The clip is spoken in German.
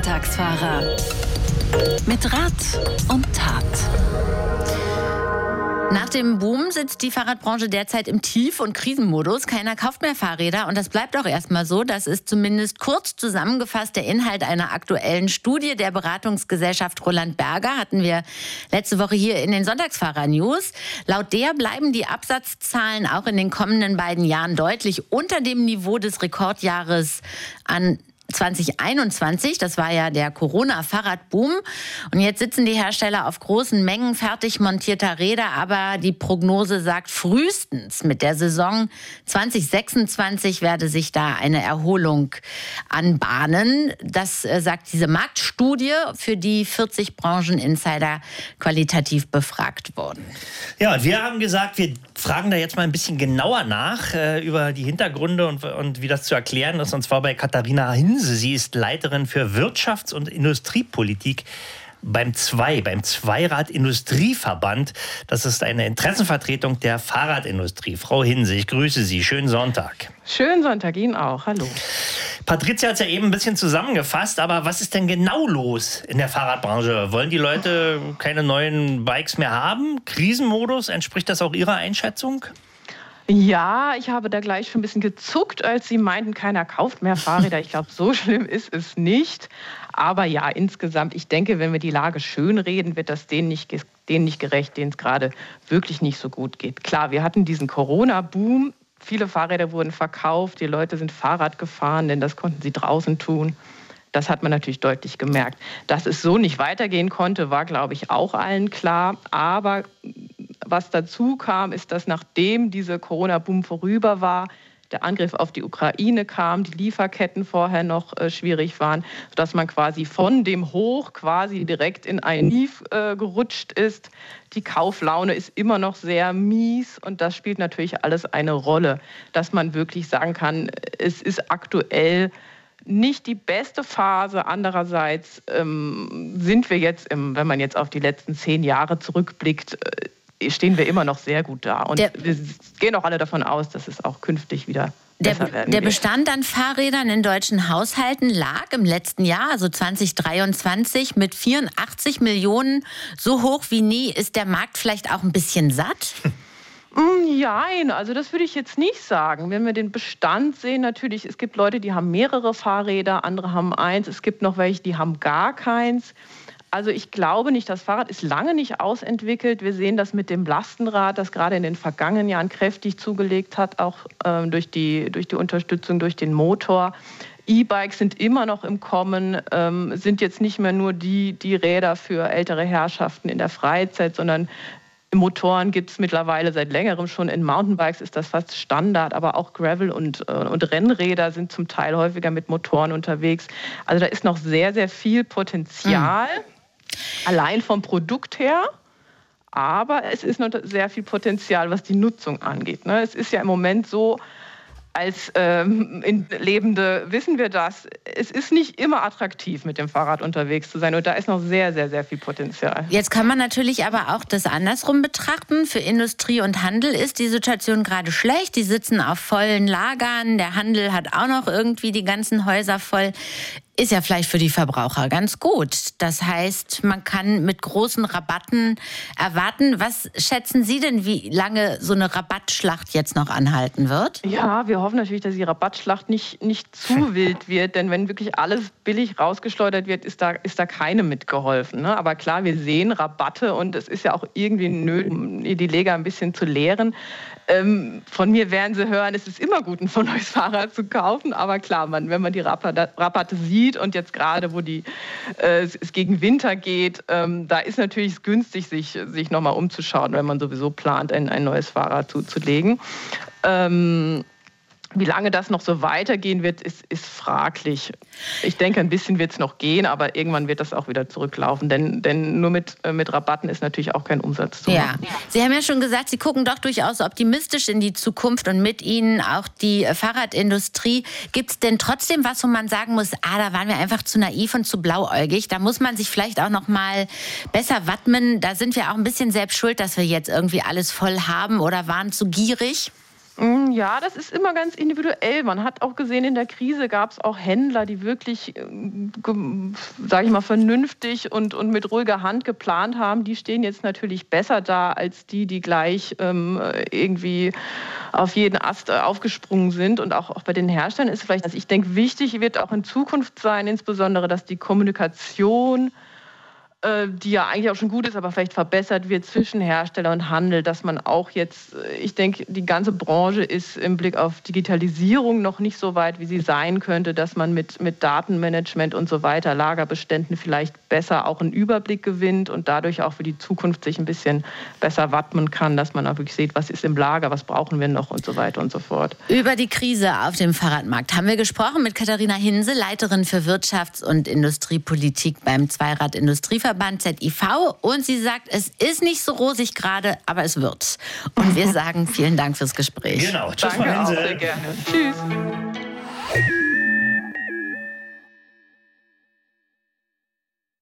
Sonntagsfahrer. Mit Rat und Tat. Nach dem Boom sitzt die Fahrradbranche derzeit im Tief- und Krisenmodus. Keiner kauft mehr Fahrräder und das bleibt auch erstmal so. Das ist zumindest kurz zusammengefasst der Inhalt einer aktuellen Studie der Beratungsgesellschaft Roland Berger. Hatten wir letzte Woche hier in den Sonntagsfahrer-News. Laut der bleiben die Absatzzahlen auch in den kommenden beiden Jahren deutlich unter dem Niveau des Rekordjahres an 2021, das war ja der Corona-Fahrradboom. Und jetzt sitzen die Hersteller auf großen Mengen fertig montierter Räder, aber die Prognose sagt, frühestens mit der Saison 2026 werde sich da eine Erholung anbahnen. Das sagt diese Marktstudie, für die 40 Brancheninsider qualitativ befragt wurden. Ja, und wir haben gesagt, wir fragen da jetzt mal ein bisschen genauer nach über die Hintergründe und wie das zu erklären ist. Und zwar bei Katharina Hinse. Sie ist Leiterin für Wirtschafts- und Industriepolitik beim Zweirad-Industrieverband. Das ist eine Interessenvertretung der Fahrradindustrie. Frau Hinse, ich grüße Sie. Schönen Sonntag. Schönen Sonntag Ihnen auch. Hallo. Patricia hat es ja eben ein bisschen zusammengefasst, aber was ist denn genau los in der Fahrradbranche? Wollen die Leute keine neuen Bikes mehr haben? Krisenmodus? Entspricht das auch Ihrer Einschätzung? Ja, ich habe da gleich schon ein bisschen gezuckt, als Sie meinten, keiner kauft mehr Fahrräder. Ich glaube, so schlimm ist es nicht. Aber ja, insgesamt, ich denke, wenn wir die Lage schönreden, wird das denen nicht gerecht, denen es gerade wirklich nicht so gut geht. Klar, wir hatten diesen Corona-Boom. Viele Fahrräder wurden verkauft. Die Leute sind Fahrrad gefahren, denn das konnten sie draußen tun. Das hat man natürlich deutlich gemerkt. Dass es so nicht weitergehen konnte, war, glaube ich, auch allen klar. Aber was dazu kam, ist, dass nachdem dieser Corona-Boom vorüber war, der Angriff auf die Ukraine kam, die Lieferketten vorher noch schwierig waren, sodass man quasi von dem Hoch quasi direkt in ein Tief gerutscht ist. Die Kauflaune ist immer noch sehr mies und das spielt natürlich alles eine Rolle, dass man wirklich sagen kann, es ist aktuell nicht die beste Phase. Andererseits sind wir jetzt, wenn man jetzt auf die letzten 10 Jahre zurückblickt, stehen wir immer noch sehr gut da. Und wir gehen auch alle davon aus, dass es auch künftig wieder besser werden wird. Der Bestand an Fahrrädern in deutschen Haushalten lag im letzten Jahr, also 2023, mit 84 Millionen so hoch wie nie. Ist der Markt vielleicht auch ein bisschen satt? Nein, also das würde ich jetzt nicht sagen. Wenn wir den Bestand sehen, natürlich, es gibt Leute, die haben mehrere Fahrräder, andere haben eins, es gibt noch welche, die haben gar keins. Also ich glaube nicht, das Fahrrad ist lange nicht ausentwickelt. Wir sehen das mit dem Lastenrad, das gerade in den vergangenen Jahren kräftig zugelegt hat, auch durch die Unterstützung durch den Motor. E-Bikes sind immer noch im Kommen, sind jetzt nicht mehr nur die Räder für ältere Herrschaften in der Freizeit, sondern Motoren gibt es mittlerweile seit längerem schon. In Mountainbikes ist das fast Standard, aber auch Gravel- und Rennräder sind zum Teil häufiger mit Motoren unterwegs. Also da ist noch sehr, sehr viel Potenzial, allein vom Produkt her. Aber es ist noch sehr viel Potenzial, was die Nutzung angeht. Es ist ja im Moment so, als Lebende wissen wir das. Es ist nicht immer attraktiv, mit dem Fahrrad unterwegs zu sein. Und da ist noch sehr, sehr, sehr viel Potenzial. Jetzt kann man natürlich aber auch das andersrum betrachten. Für Industrie und Handel ist die Situation gerade schlecht. Die sitzen auf vollen Lagern. Der Handel hat auch noch irgendwie die ganzen Häuser voll. Ist ja vielleicht für die Verbraucher ganz gut. Das heißt, man kann mit großen Rabatten erwarten. Was schätzen Sie denn, wie lange so eine Rabattschlacht jetzt noch anhalten wird? Ja, wir hoffen natürlich, dass die Rabattschlacht nicht zu wild wird. Denn wenn wirklich alles billig rausgeschleudert wird, ist da keinem mitgeholfen. Ne? Aber klar, wir sehen Rabatte und es ist ja auch irgendwie nötig, die Leger ein bisschen zu leeren. Von mir werden Sie hören, es ist immer gut, ein neues Fahrrad zu kaufen. Aber klar, wenn man die Rabatte sieht und jetzt gerade, wo es gegen Winter geht, da ist natürlich günstig, sich nochmal umzuschauen, wenn man sowieso plant, ein neues Fahrrad zuzulegen. Wie lange das noch so weitergehen wird, ist fraglich. Ich denke, ein bisschen wird es noch gehen, aber irgendwann wird das auch wieder zurücklaufen. Denn nur mit Rabatten ist natürlich auch kein Umsatz zu machen. Ja. Sie haben ja schon gesagt, Sie gucken doch durchaus optimistisch in die Zukunft und mit Ihnen auch die Fahrradindustrie. Gibt es denn trotzdem was, wo man sagen muss, da waren wir einfach zu naiv und zu blauäugig? Da muss man sich vielleicht auch noch mal besser wappnen. Da sind wir auch ein bisschen selbst schuld, dass wir jetzt irgendwie alles voll haben oder waren zu gierig? Ja, das ist immer ganz individuell. Man hat auch gesehen, in der Krise gab es auch Händler, die wirklich, sage ich mal, vernünftig und mit ruhiger Hand geplant haben. Die stehen jetzt natürlich besser da als die gleich irgendwie auf jeden Ast aufgesprungen sind. Und auch bei den Herstellern ist vielleicht, also ich denke, wichtig wird auch in Zukunft sein, insbesondere, dass die Kommunikation, die ja eigentlich auch schon gut ist, aber vielleicht verbessert wird zwischen Hersteller und Handel, dass man auch jetzt, ich denke, die ganze Branche ist im Blick auf Digitalisierung noch nicht so weit, wie sie sein könnte, dass man mit Datenmanagement und so weiter, Lagerbeständen vielleicht besser auch einen Überblick gewinnt und dadurch auch für die Zukunft sich ein bisschen besser wappnen kann, dass man auch wirklich sieht, was ist im Lager, was brauchen wir noch und so weiter und so fort. Über die Krise auf dem Fahrradmarkt haben wir gesprochen mit Katharina Hinse, Leiterin für Wirtschafts- und Industriepolitik beim Zweirad-Industrieverband ZIV, und sie sagt, es ist nicht so rosig gerade, aber es wird. Und wir sagen vielen Dank fürs Gespräch. Genau. Tschüss, Danke Frau Hinse. auch sehr gerne. Tschüss.